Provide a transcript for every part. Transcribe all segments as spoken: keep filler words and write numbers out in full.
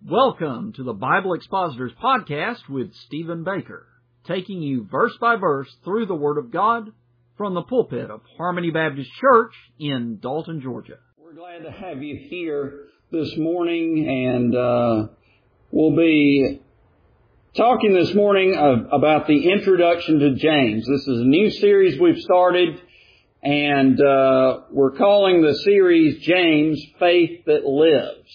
Welcome to the Bible Expositors Podcast with Stephen Baker, taking you verse by verse through the Word of God from the pulpit of Harmony Baptist Church in Dalton, Georgia. We're glad to have you here this morning, and uh, we'll be talking this morning uh, about the introduction to James. This is a new series we've started, and uh, we're calling the series James, Faith That Lives.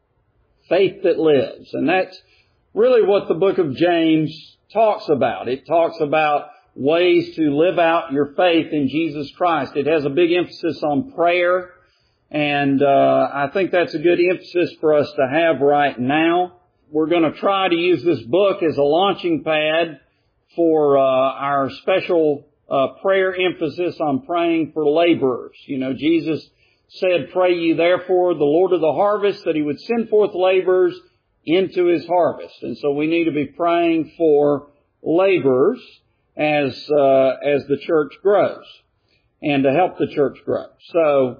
Faith that lives. And that's really what the book of James talks about. It talks about ways to live out your faith in Jesus Christ. It has a big emphasis on prayer, and uh, I think that's a good emphasis for us to have right now. We're going to try to use this book as a launching pad for uh, our special uh, prayer emphasis on praying for laborers. You know, Jesus said, "Pray ye therefore the Lord of the harvest that He would send forth laborers into His harvest." And so we need to be praying for laborers as uh, as the church grows and to help the church grow. So,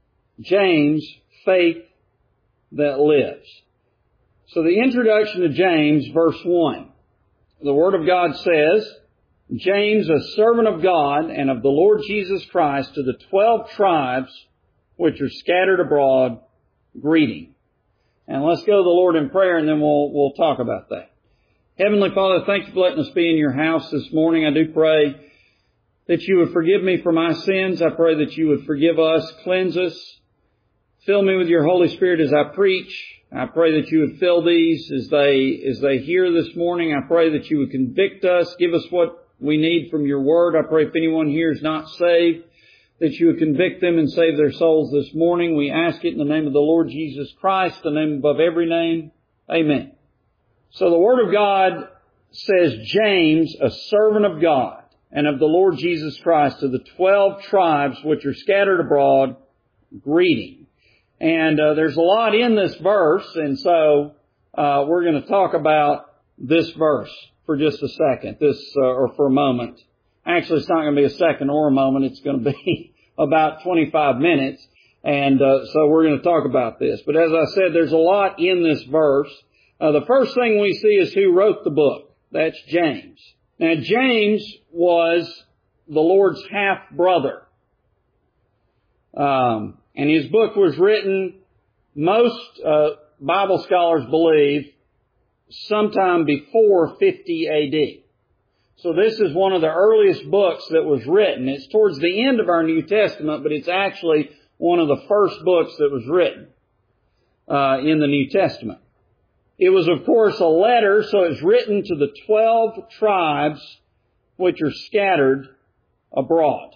James, faith that lives. So the introduction to James, verse one. The Word of God says, "James, a servant of God and of the Lord Jesus Christ, to the twelve tribes which are scattered abroad, greeting." And let's go to the Lord in prayer, and then we'll we'll talk about that. Heavenly Father, thank you for letting us be in your house this morning. I do pray that you would forgive me for my sins. I pray that you would forgive us, cleanse us, fill me with your Holy Spirit as I preach. I pray that you would fill these as they as they hear this morning. I pray that you would convict us, give us what we need from your word. I pray if anyone here is not saved, that you would convict them and save their souls this morning. We ask it in the name of the Lord Jesus Christ, the name above every name. Amen. So the Word of God says, "James, a servant of God and of the Lord Jesus Christ, to the twelve tribes which are scattered abroad, greeting." And uh, there's a lot in this verse, and so uh, we're going to talk about this verse for just a second, this uh, or for a moment. Actually, it's not going to be a second or a moment. It's going to be about twenty-five minutes. And uh, so we're going to talk about this. But as I said, there's a lot in this verse. Uh, the first thing we see is who wrote the book. That's James. Now, James was the Lord's half-brother. Um, and his book was written, most uh, Bible scholars believe, sometime before fifty A D. So this is one of the earliest books that was written. It's towards the end of our New Testament, but it's actually one of the first books that was written uh, in the New Testament. It was, of course, a letter, so it's written to the twelve tribes which are scattered abroad.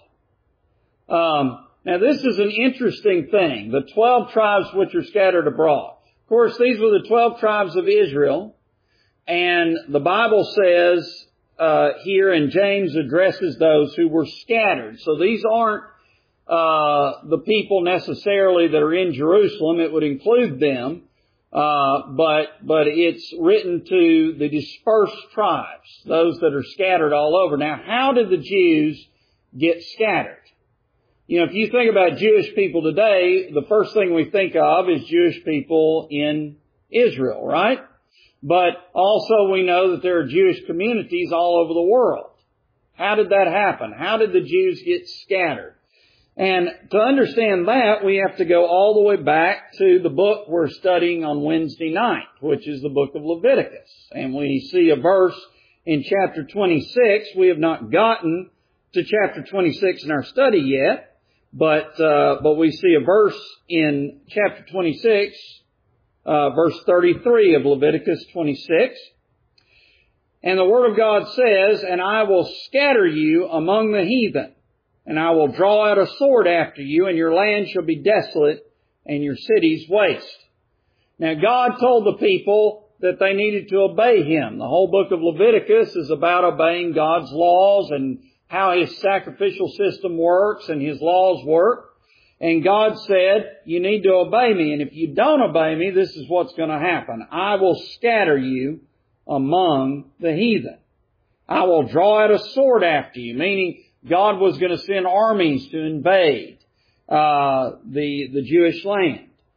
Um, now, this is an interesting thing, the twelve tribes which are scattered abroad. Of course, these were the twelve tribes of Israel, and the Bible says Uh, here, and James addresses those who were scattered. So these aren't uh, the people necessarily that are in Jerusalem. It would include them, uh, but but it's written to the dispersed tribes, those that are scattered all over. Now, how did the Jews get scattered? You know, if you think about Jewish people today, the first thing we think of is Jewish people in Israel, right? But also we know that there are Jewish communities all over the world. How did that happen? How did the Jews get scattered? And to understand that, we have to go all the way back to the book we're studying on Wednesday night, which is the book of Leviticus. And we see a verse in chapter twenty-six. We have not gotten to chapter twenty-six in our study yet, but uh, but we see a verse in chapter twenty-six, Uh, verse thirty-three of Leviticus twenty-six. "And the Word of God says, And I will scatter you among the heathen, and I will draw out a sword after you, and your land shall be desolate, and your cities waste." Now, God told the people that they needed to obey Him. The whole book of Leviticus is about obeying God's laws and how His sacrificial system works and His laws work. And God said, you need to obey me. And if you don't obey me, this is what's going to happen. I will scatter you among the heathen. I will draw out a sword after you, meaning God was going to send armies to invade uh, the, the Jewish land.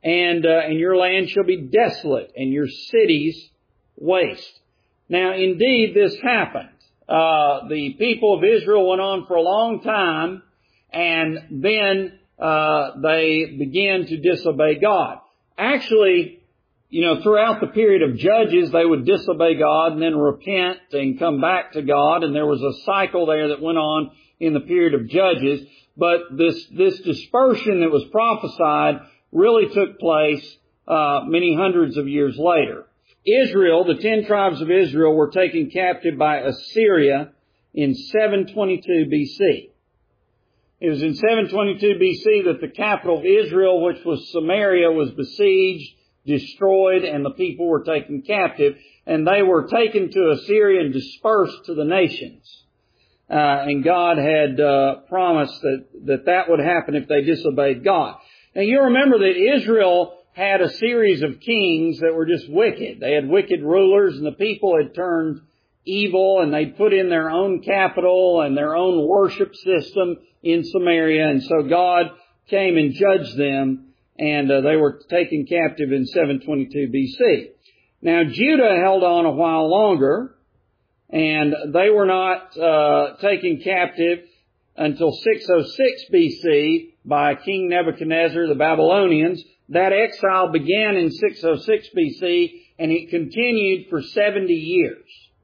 and uh, and your land shall be desolate, and your cities waste. Now, indeed, this happened. Uh, the people of Israel went on for a long time, and then uh, they began to disobey God. Actually, you know, throughout the period of Judges, they would disobey God and then repent and come back to God, and there was a cycle there that went on in the period of Judges. But this this dispersion that was prophesied really took place uh, many hundreds of years later. Israel, the ten tribes of Israel, were taken captive by Assyria in seven twenty-two B C. It was in seven twenty-two B C that the capital of Israel, which was Samaria, was besieged, destroyed, and the people were taken captive. And they were taken to Assyria and dispersed to the nations. Uh, and God had uh, promised that, that that would happen if they disobeyed God. Now you remember that Israel had a series of kings that were just wicked. They had wicked rulers, and the people had turned evil, and they put in their own capital and their own worship system in Samaria. And so God came and judged them, and uh, they were taken captive in seven twenty-two B C. Now Judah held on a while longer, and they were not uh, taken captive until six oh six B C by King Nebuchadnezzar, the Babylonians. That exile began in six oh six B C, and it continued for seventy years.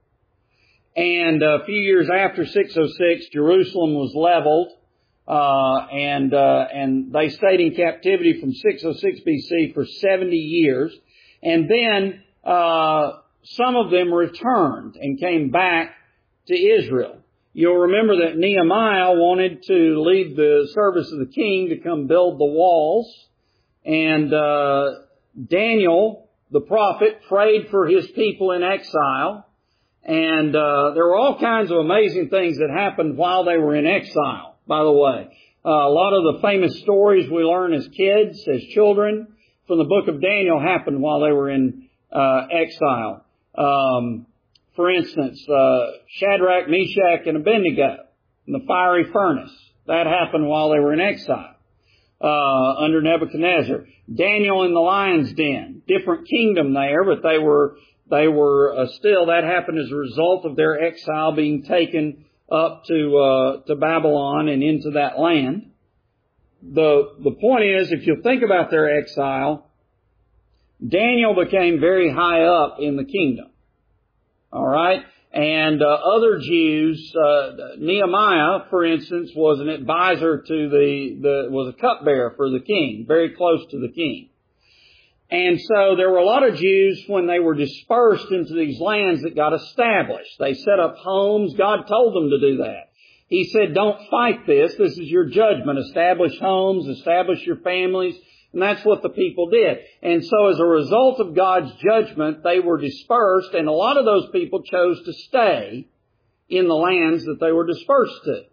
And a few years after six oh six, Jerusalem was leveled, uh, and uh, and they stayed in captivity from six oh six B C for seventy years. And then uh, some of them returned and came back to Israel. You'll remember that Nehemiah wanted to lead the service of the king to come build the walls. And uh Daniel, the prophet, prayed for his people in exile. And uh there were all kinds of amazing things that happened while they were in exile, by the way. Uh, a lot of the famous stories we learn as kids, as children, from the book of Daniel happened while they were in uh exile. Um For instance, uh Shadrach, Meshach, and Abednego in the fiery furnace. That happened while they were in exile. Uh, under Nebuchadnezzar. Daniel in the lion's den. Different kingdom there, but they were, they were, uh, still, that happened as a result of their exile being taken up to, uh, to Babylon and into that land. The, the point is, if you think about their exile, Daniel became very high up in the kingdom. Alright? And uh, other Jews, uh, Nehemiah, for instance, was an advisor to the, the, was a cupbearer for the king, very close to the king. And so there were a lot of Jews when they were dispersed into these lands that got established. They set up homes. God told them to do that. He said, don't fight this. This is your judgment. Establish homes, establish your families. And that's what the people did. And so as a result of God's judgment, they were dispersed, and a lot of those people chose to stay in the lands that they were dispersed to.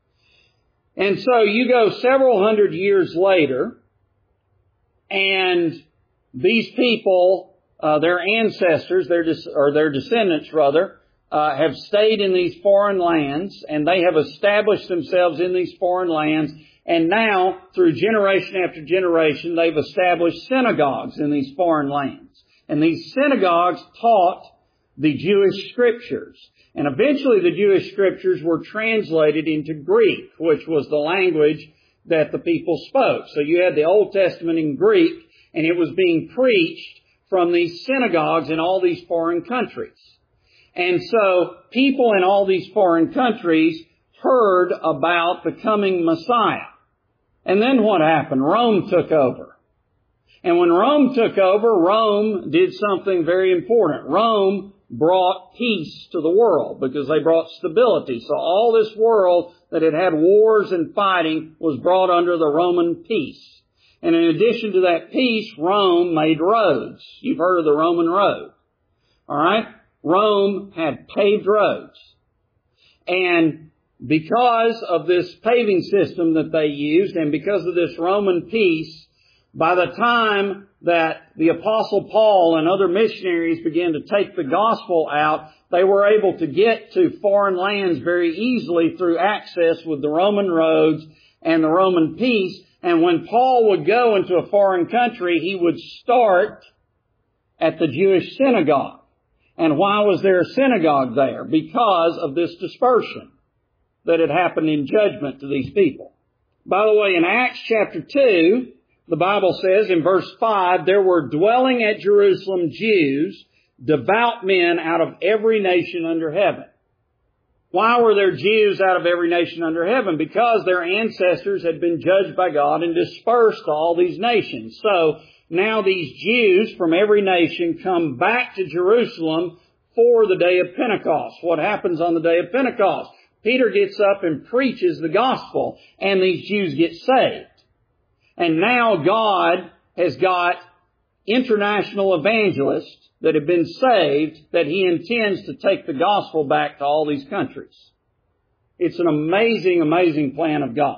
And so you go several hundred years later, and these people, uh, their ancestors, their des- or their descendants rather, uh, have stayed in these foreign lands, and they have established themselves in these foreign lands. And now, through generation after generation, they've established synagogues in these foreign lands. And these synagogues taught the Jewish scriptures. And eventually the Jewish scriptures were translated into Greek, which was the language that the people spoke. So you had the Old Testament in Greek, and it was being preached from these synagogues in all these foreign countries. And so people in all these foreign countries heard about the coming Messiah. And then what happened? Rome took over. And when Rome took over, Rome did something very important. Rome brought peace to the world because they brought stability. So all this world that had had wars and fighting was brought under the Roman peace. And in addition to that peace, Rome made roads. You've heard of the Roman road. All right? Rome had paved roads. And because of this paving system that they used, and because of this Roman peace, by the time that the Apostle Paul and other missionaries began to take the gospel out, they were able to get to foreign lands very easily through access with the Roman roads and the Roman peace. And when Paul would go into a foreign country, he would start at the Jewish synagogue. And why was there a synagogue there? Because of this dispersion that had happened in judgment to these people. By the way, in Acts chapter two, the Bible says in verse five, there were dwelling at Jerusalem Jews, devout men out of every nation under heaven. Why were there Jews out of every nation under heaven? Because their ancestors had been judged by God and dispersed to all these nations. So now these Jews from every nation come back to Jerusalem for the day of Pentecost. What happens on the day of Pentecost? Peter gets up and preaches the gospel, and these Jews get saved. And now God has got international evangelists that have been saved that He intends to take the gospel back to all these countries. It's an amazing, amazing plan of God.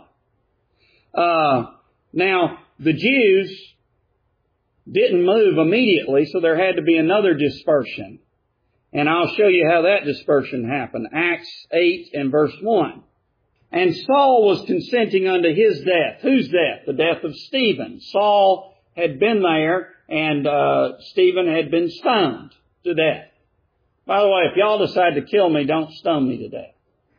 Uh, now, the Jews didn't move immediately, so there had to be another dispersion. And I'll show you how that dispersion happened. Acts eight and verse one. And Saul was consenting unto his death. Whose death? The death of Stephen. Saul had been there, and uh, Stephen had been stoned to death. By the way, if y'all decide to kill me, don't stone me to death.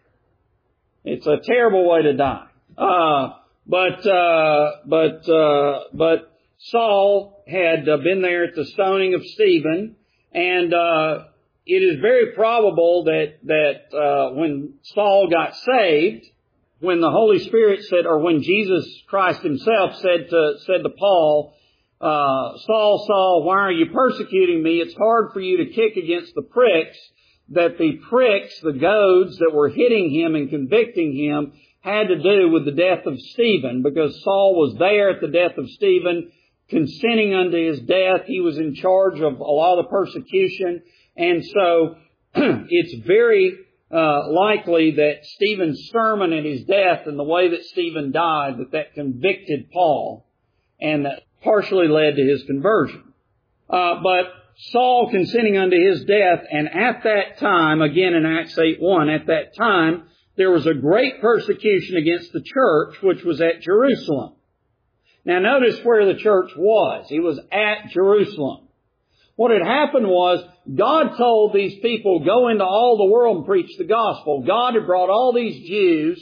It's a terrible way to die. Uh, but, uh, but, uh, but Saul had uh, been there at the stoning of Stephen, and uh, it is very probable that, that uh, when Saul got saved, when the Holy Spirit said, or when Jesus Christ Himself said to, said to Paul, Uh, Saul, Saul, why are you persecuting me? It's hard for you to kick against the pricks. That the pricks, the goads that were hitting him and convicting him had to do with the death of Stephen, because Saul was there at the death of Stephen, consenting unto his death. He was in charge of a lot of the persecution. And so it's very uh, likely that Stephen's sermon and his death and the way that Stephen died, that that convicted Paul, and that partially led to his conversion. Uh, but Saul consenting unto his death, and at that time, again in Acts eight one, at that time, there was a great persecution against the church, which was at Jerusalem. Now notice where the church was. It was at Jerusalem. What had happened was, God told these people, go into all the world and preach the gospel. God had brought all these Jews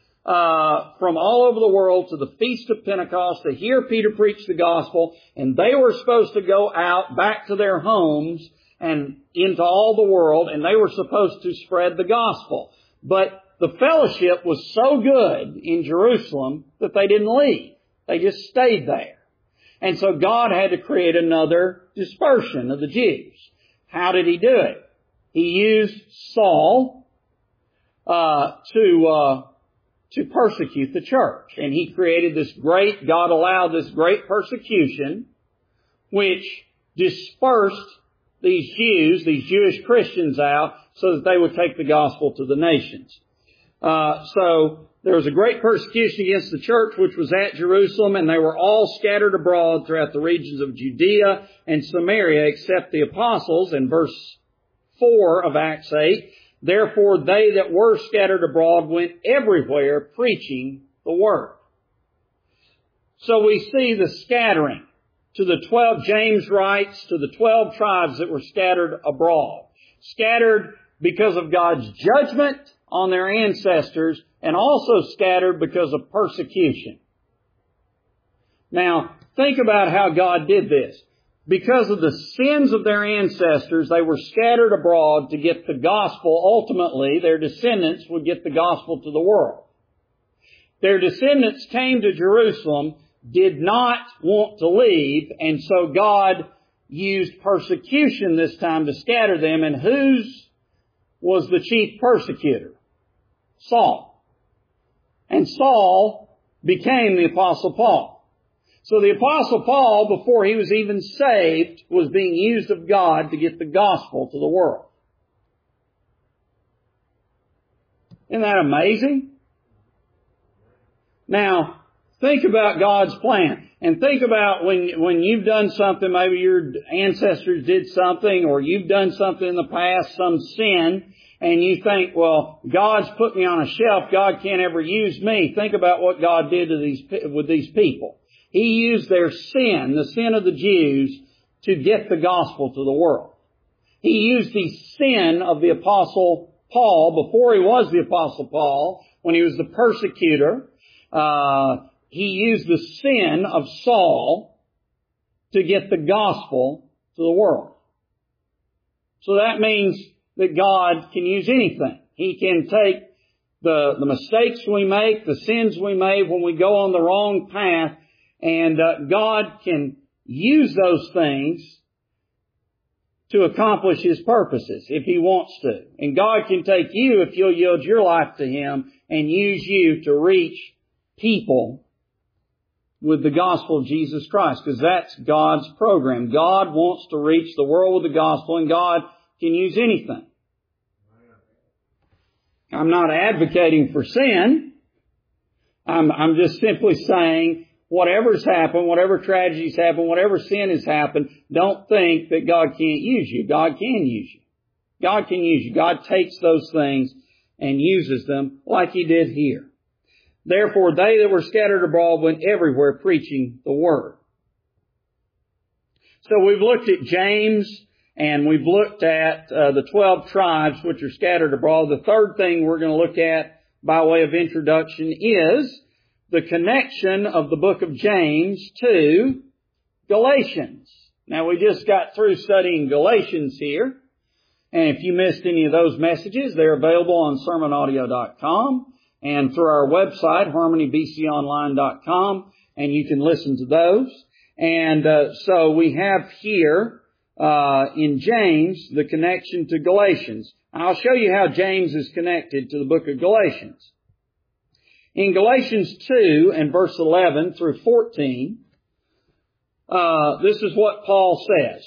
Uh, from all over the world to the Feast of Pentecost to hear Peter preach the gospel, and they were supposed to go out back to their homes and into all the world, and they were supposed to spread the gospel. But the fellowship was so good in Jerusalem that they didn't leave. They just stayed there. And so God had to create another dispersion of the Jews. How did He do it? He used Saul uh, to uh to persecute the church. And he created this great, God allowed this great persecution, which dispersed these Jews, these Jewish Christians out, so that they would take the gospel to the nations. Uh, so there was a great persecution against the church, which was at Jerusalem, and they were all scattered abroad throughout the regions of Judea and Samaria, except the apostles, in verse four of Acts eight. Therefore, they that were scattered abroad went everywhere preaching the word. So we see the scattering to the twelve, James writes, to the twelve tribes that were scattered abroad. Scattered because of God's judgment on their ancestors, and also scattered because of persecution. Now, think about how God did this. Because of the sins of their ancestors, they were scattered abroad to get the gospel. Ultimately, their descendants would get the gospel to the world. Their descendants came to Jerusalem, did not want to leave, and so God used persecution this time to scatter them. And whose was the chief persecutor? Saul. And Saul became the Apostle Paul. So the Apostle Paul, before he was even saved, was being used of God to get the gospel to the world. Isn't that amazing? Now, think about God's plan. And think about when, when you've done something, maybe your ancestors did something, or you've done something in the past, some sin, and you think, well, God's put me on a shelf, God can't ever use me. Think about what God did to these, with these people. He used their sin, the sin of the Jews, to get the gospel to the world. He used the sin of the Apostle Paul, before he was the Apostle Paul, when he was the persecutor. Uh, he used the sin of Saul to get the gospel to the world. So that means that God can use anything. He can take the, the mistakes we make, the sins we make when we go on the wrong path, and uh, God can use those things to accomplish His purposes if He wants to. And God can take you, if you'll yield your life to Him, and use you to reach people with the gospel of Jesus Christ, because that's God's program. God wants to reach the world with the gospel, and God can use anything. I'm not advocating for sin. I'm, I'm just simply saying, whatever's happened, whatever tragedies happen, whatever sin has happened, don't think that God can't use you. God can use you. God can use you. God takes those things and uses them like He did here. Therefore, they that were scattered abroad went everywhere preaching the Word. So we've looked at James, and we've looked at uh, the twelve tribes which are scattered abroad. The third thing we're going to look at by way of introduction is the connection of the book of James to Galatians. Now, we just got through studying Galatians here. And if you missed any of those messages, they're available on sermon audio dot com and through our website, harmony b c online dot com, and you can listen to those. And uh, so we have here uh in James the connection to Galatians. I'll show you how James is connected to the book of Galatians. In Galatians two and verse eleven through fourteen, uh, this is what Paul says.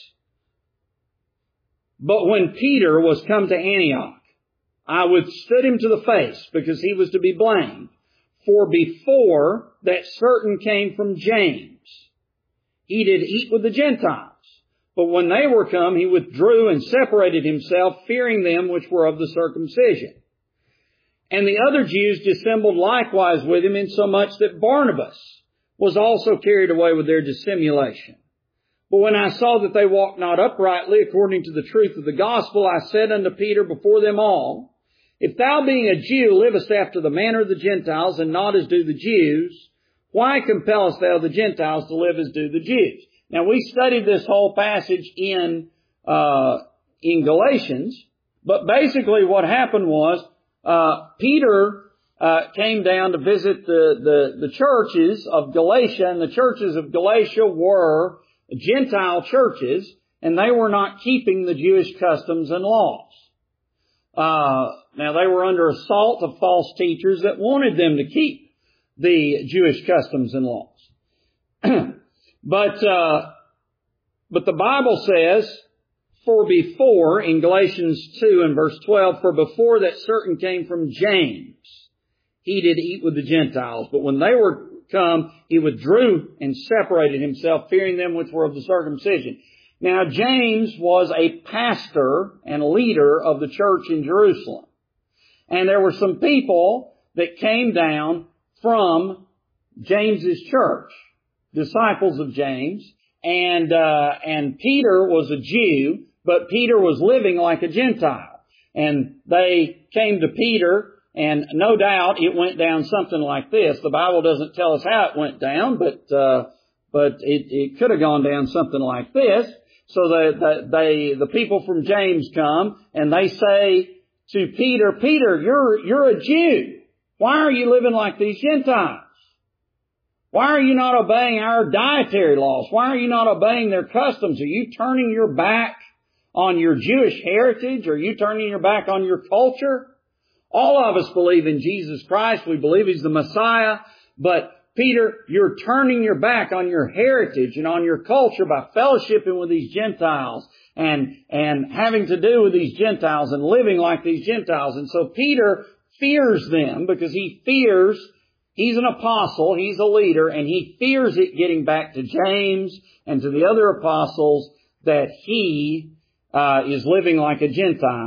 But when Peter was come to Antioch, I withstood him to the face, because he was to be blamed. For before that certain came from James, he did eat with the Gentiles. But when they were come, he withdrew and separated himself, fearing them which were of the circumcision. And the other Jews dissembled likewise with him, insomuch that Barnabas was also carried away with their dissimulation. But when I saw that they walked not uprightly according to the truth of the gospel, I said unto Peter before them all, If thou being a Jew livest after the manner of the Gentiles, and not as do the Jews, why compellest thou the Gentiles to live as do the Jews? Now, we studied this whole passage in uh in Galatians, but basically what happened was, Uh, Peter uh, came down to visit the, the, the churches of Galatia, and the churches of Galatia were Gentile churches, and they were not keeping the Jewish customs and laws. Uh, now, they were under assault of false teachers that wanted them to keep the Jewish customs and laws. but, uh, but the Bible says, For before, in Galatians two and verse twelve, for before that certain came from James, he did eat with the Gentiles. But when they were come, he withdrew and separated himself, fearing them which were of the circumcision. Now, James was a pastor and leader of the church in Jerusalem. And there were some people that came down from James's church, disciples of James, and uh, and Peter was a Jew, but Peter was living like a Gentile. And they came to Peter, and no doubt it went down something like this. The Bible doesn't tell us how it went down, but uh, but it, it could have gone down something like this. So the, the, they, the people from James come, and they say to Peter, Peter, you're, you're a Jew. Why are you living like these Gentiles? Why are you not obeying our dietary laws? Why are you not obeying their customs? Are you turning your back on your Jewish heritage? Are you turning your back on your culture? All of us believe in Jesus Christ. We believe He's the Messiah. But Peter, you're turning your back on your heritage and on your culture by fellowshipping with these Gentiles and, and having to do with these Gentiles and living like these Gentiles. And so Peter fears them because he fears, he's an apostle, he's a leader, and he fears it getting back to James and to the other apostles that he uh, is living like a Gentile.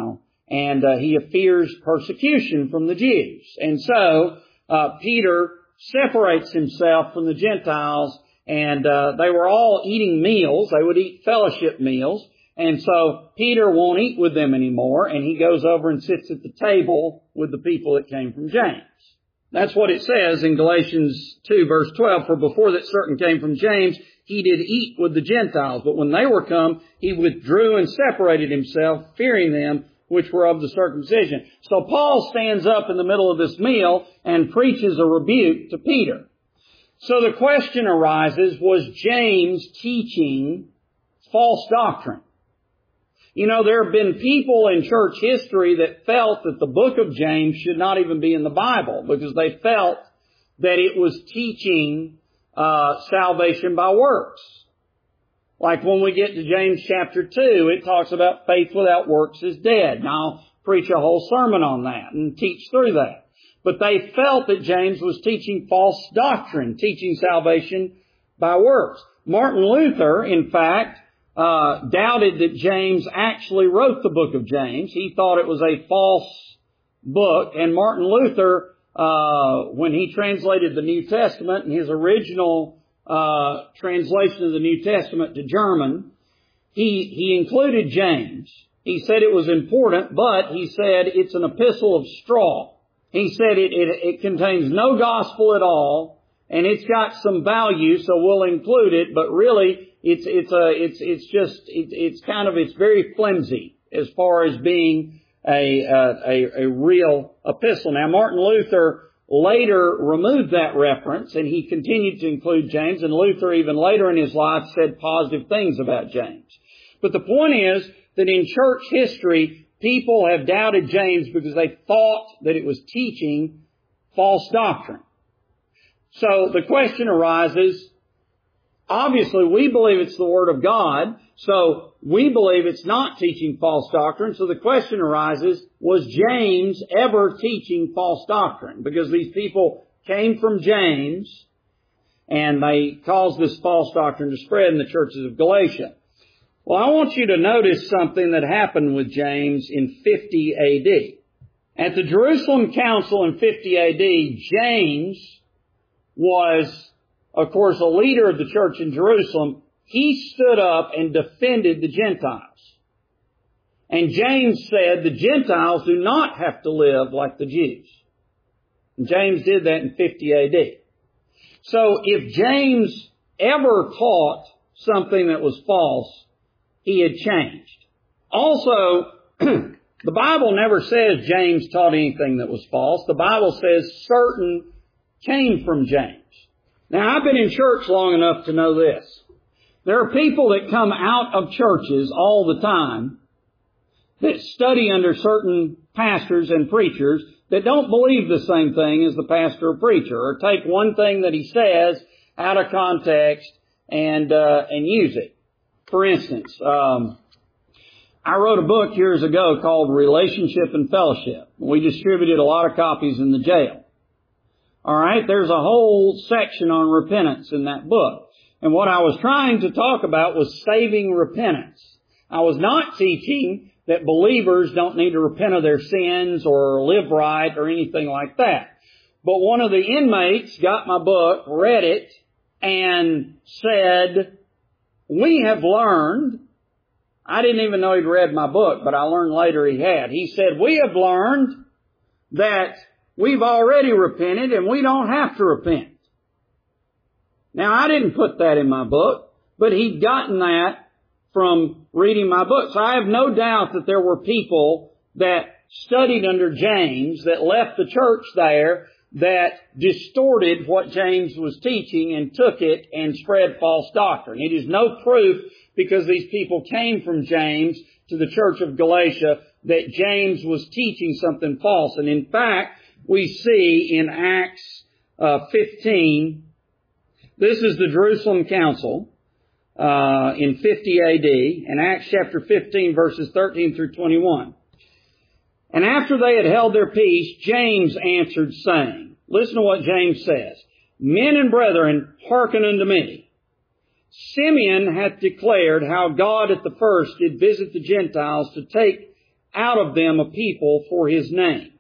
and uh, he fears persecution from the Jews. And so uh, Peter separates himself from the Gentiles, and uh, they were all eating meals. They would eat fellowship meals. And so Peter won't eat with them anymore, and he goes over and sits at the table with the people that came from James. That's what it says in Galatians two, verse twelve. For before that certain came from James, he did eat with the Gentiles. But when they were come, he withdrew and separated himself, fearing them which were of the circumcision. So Paul stands up in the middle of this meal and preaches a rebuke to Peter. So the question arises, was James teaching false doctrine? You know, there have been people in church history that felt that the book of James should not even be in the Bible because they felt that it was teaching uh salvation by works. Like when we get to James chapter two, it talks about faith without works is dead. Now, I'll preach a whole sermon on that and teach through that. But they felt that James was teaching false doctrine, teaching salvation by works. Martin Luther, in fact, Uh, doubted that James actually wrote the book of James. He thought it was a false book. And Martin Luther, uh, when he translated the New Testament in his original uh, translation of the New Testament to German, he, he included James. He said it was important, but he said it's an epistle of straw. He said it, it, it contains no gospel at all, and it's got some value, so we'll include it, but really, It's it's a it's it's just it, it's kind of it's very flimsy as far as being a, a a real epistle. Now Martin Luther later removed that reference and he continued to include James, and Luther even later in his life said positive things about James. But the point is that in church history, people have doubted James because they thought that it was teaching false doctrine. So the question arises. Obviously, we believe it's the Word of God, so we believe it's not teaching false doctrine. So the question arises, was James ever teaching false doctrine? Because these people came from James, and they caused this false doctrine to spread in the churches of Galatia. Well, I want you to notice something that happened with James in fifty A D. At the Jerusalem Council in fifty A D, James was, of course, a leader of the church in Jerusalem. He stood up and defended the Gentiles. And James said the Gentiles do not have to live like the Jews. And James did that in fifty A D. So if James ever taught something that was false, he had changed. Also, the Bible never says James taught anything that was false. The Bible says certain came from James. Now, I've been in church long enough to know this. There are people that come out of churches all the time that study under certain pastors and preachers that don't believe the same thing as the pastor or preacher, or take one thing that he says out of context and uh, and use it. For instance, um, I wrote a book years ago called Relationship and Fellowship. We distributed a lot of copies in the jail. All right, there's a whole section on repentance in that book. And what I was trying to talk about was saving repentance. I was not teaching that believers don't need to repent of their sins or live right or anything like that. But one of the inmates got my book, read it, and said, we have learned, I didn't even know he'd read my book, but I learned later he had. He said, we have learned that we've already repented and we don't have to repent. Now, I didn't put that in my book, but he'd gotten that from reading my book. So I have no doubt that there were people that studied under James, that left the church there, that distorted what James was teaching and took it and spread false doctrine. It is no proof, because these people came from James to the church of Galatia, that James was teaching something false. And in fact, we see in Acts uh, fifteen, this is the Jerusalem Council uh, in fifty A D, in Acts chapter fifteen, verses thirteen through twenty-one. And after they had held their peace, James answered, saying, listen to what James says, men and brethren, hearken unto me. Simeon hath declared how God at the first did visit the Gentiles to take out of them a people for His name.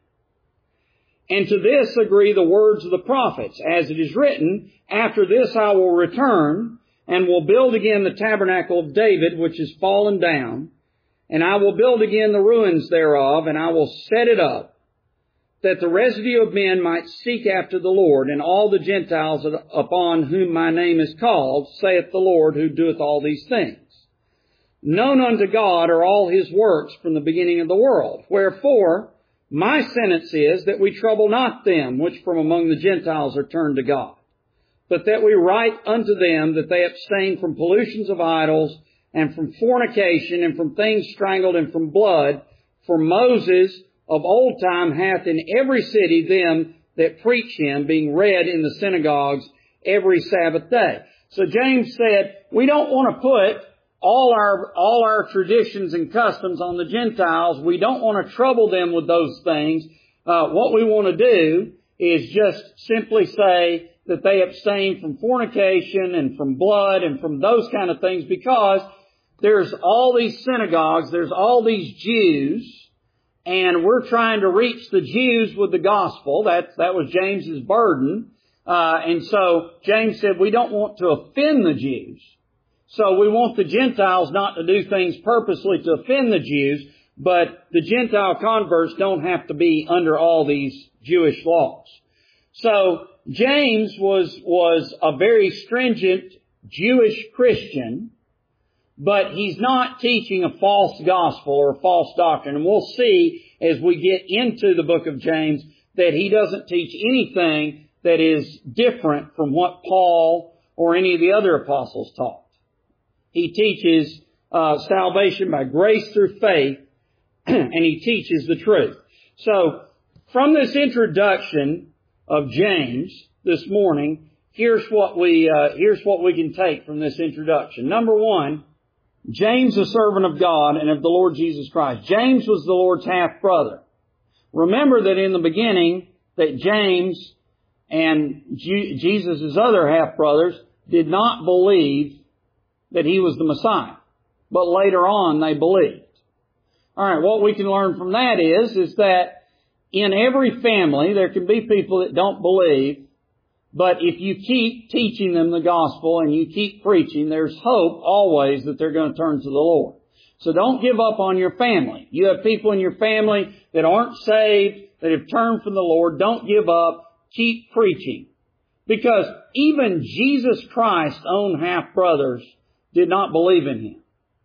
And to this agree the words of the prophets, as it is written, After this I will return, and will build again the tabernacle of David, which is fallen down, and I will build again the ruins thereof, and I will set it up, that the residue of men might seek after the Lord, and all the Gentiles upon whom my name is called, saith the Lord, who doeth all these things. Known unto God are all His works from the beginning of the world. Wherefore, my sentence is that we trouble not them which from among the Gentiles are turned to God, but that we write unto them that they abstain from pollutions of idols, and from fornication, and from things strangled, and from blood. For Moses of old time hath in every city them that preach Him, being read in the synagogues every Sabbath day. So James said, we don't want to put all our all our traditions and customs on the Gentiles. We don't want to trouble them with those things. Uh, what we want to do is just simply say that they abstain from fornication and from blood and from those kind of things, because there's all these synagogues, there's all these Jews, and we're trying to reach the Jews with the gospel. That, that was James's burden. Uh, and so James said we don't want to offend the Jews. So we want the Gentiles not to do things purposely to offend the Jews, but the Gentile converts don't have to be under all these Jewish laws. So James was, was a very stringent Jewish Christian, but he's not teaching a false gospel or a false doctrine. And we'll see as we get into the book of James that he doesn't teach anything that is different from what Paul or any of the other apostles taught. He teaches uh, salvation by grace through faith, and he teaches the truth. So, from this introduction of James this morning, here's what we uh, here's what we can take from this introduction. Number one, James, a servant of God and of the Lord Jesus Christ. James was the Lord's half brother. Remember that in the beginning, that James and G- Jesus' other half brothers did not believe that He was the Messiah. But later on, they believed. Alright, what we can learn from that is, is that in every family, there can be people that don't believe, but if you keep teaching them the gospel and you keep preaching, there's hope always that they're going to turn to the Lord. So don't give up on your family. You have people in your family that aren't saved, that have turned from the Lord. Don't give up. Keep preaching. Because even Jesus Christ's own half-brothers did not believe in Him.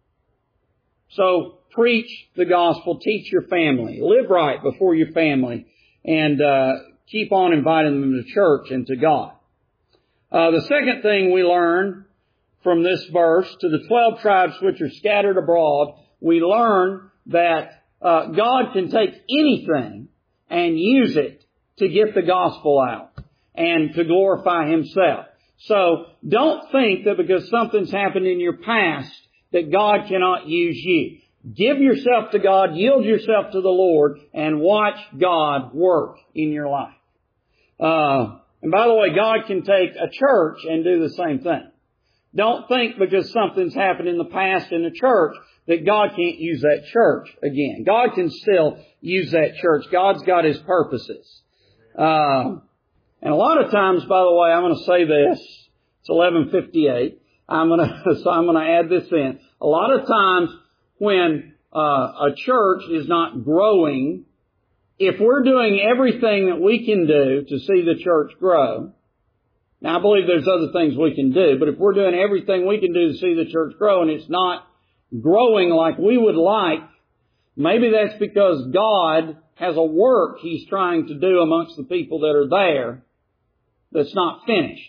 So preach the gospel, teach your family, live right before your family, and uh, keep on inviting them to church and to God. Uh, the second thing we learn from this verse, to the twelve tribes which are scattered abroad, we learn that uh, God can take anything and use it to get the gospel out and to glorify Himself. So don't think that because something's happened in your past that God cannot use you. Give yourself to God, yield yourself to the Lord, and watch God work in your life. Uh, and by the way, God can take a church and do the same thing. Don't think because something's happened in the past in the church that God can't use that church again. God can still use that church. God's got His purposes. Uh, and a lot of times, by the way, I'm going to say this. It's eleven fifty-eight. I'm going to, so I'm going to add this in. A lot of times when uh, a church is not growing, if we're doing everything that we can do to see the church grow, now I believe there's other things we can do, but if we're doing everything we can do to see the church grow and it's not growing like we would like, maybe that's because God has a work He's trying to do amongst the people that are there that's not finished.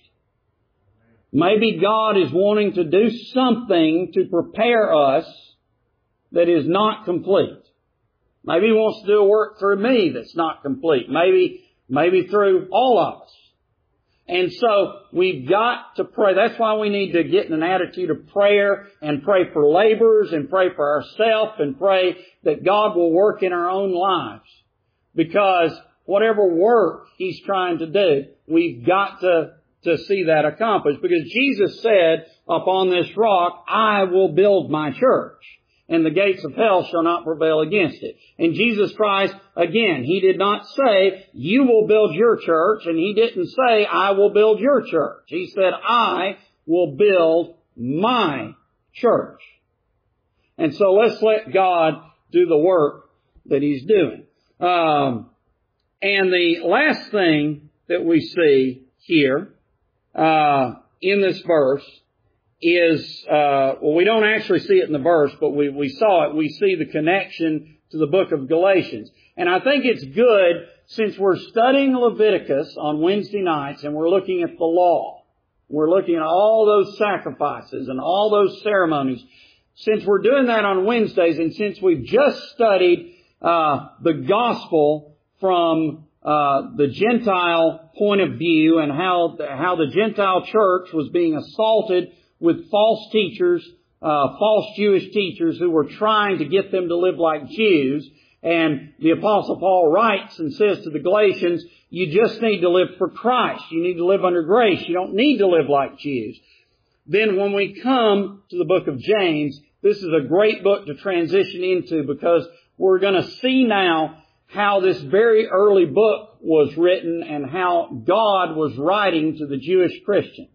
Maybe God is wanting to do something to prepare us that is not complete. Maybe He wants to do a work through me that's not complete. Maybe, maybe through all of us. And so we've got to pray. That's why we need to get in an attitude of prayer and pray for laborers and pray for ourselves and pray that God will work in our own lives. Because whatever work He's trying to do, we've got to, to see that accomplished. Because Jesus said, upon this rock, I will build my church. and the gates of hell shall not prevail against it. And Jesus Christ, again, He did not say, you will build your church, and He didn't say, I will build your church. He said, I will build my church. And so let's let God do the work that He's doing. Um, and the last thing that we see here uh, in this verse is, uh, well, we don't actually see it in the verse, but we, we saw it. We see the connection to the book of Galatians. And I think it's good, since we're studying Leviticus on Wednesday nights and we're looking at the law, we're looking at all those sacrifices and all those ceremonies. Since we're doing that on Wednesdays, and since we've just studied uh, the gospel from uh, the Gentile point of view, and how how the Gentile church was being assaulted with false teachers, uh, false Jewish teachers who were trying to get them to live like Jews. And the Apostle Paul writes and says to the Galatians, you just need to live for Christ. You need to live under grace. You don't need to live like Jews. Then when we come to the book of James, this is a great book to transition into, because we're going to see now how this very early book was written and how God was writing to the Jewish Christians,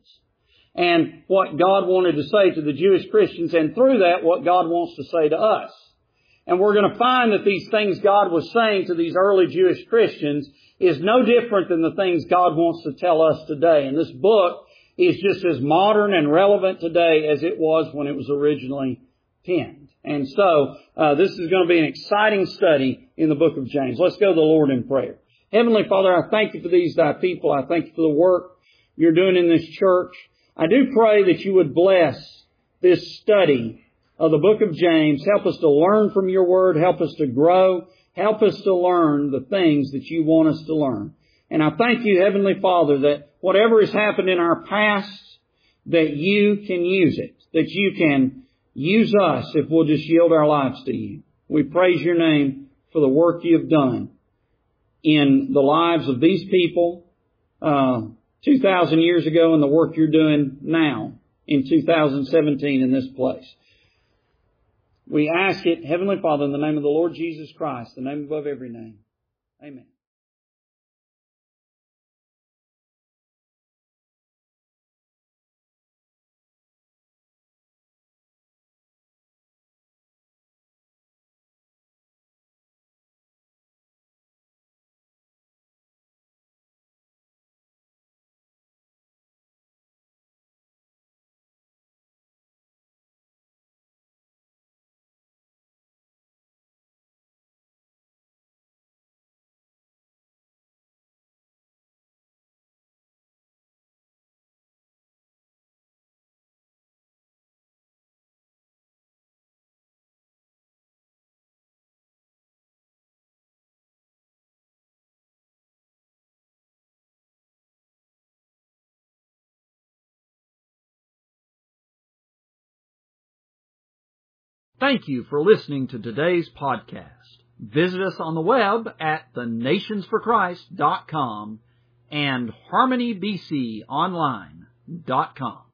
and what God wanted to say to the Jewish Christians, and through that, what God wants to say to us. And we're going to find that these things God was saying to these early Jewish Christians is no different than the things God wants to tell us today. And this book is just as modern and relevant today as it was when it was originally penned. And so, uh, this is going to be an exciting study in the book of James. Let's go to the Lord in prayer. Heavenly Father, I thank You for these Thy people. I thank You for the work You're doing in this church. I do pray that You would bless this study of the book of James. Help us to learn from Your Word. Help us to grow. Help us to learn the things that You want us to learn. And I thank You, Heavenly Father, that whatever has happened in our past, that You can use it. That You can use us if we'll just yield our lives to You. We praise Your name for the work You have done in the lives of these people uh, two thousand years ago, and the work You're doing now in two thousand seventeen in this place. We ask it, Heavenly Father, in the name of the Lord Jesus Christ, the name above every name. Amen. Thank you for listening to today's podcast. Visit us on the web at the nations for christ dot com and harmony b c online dot com.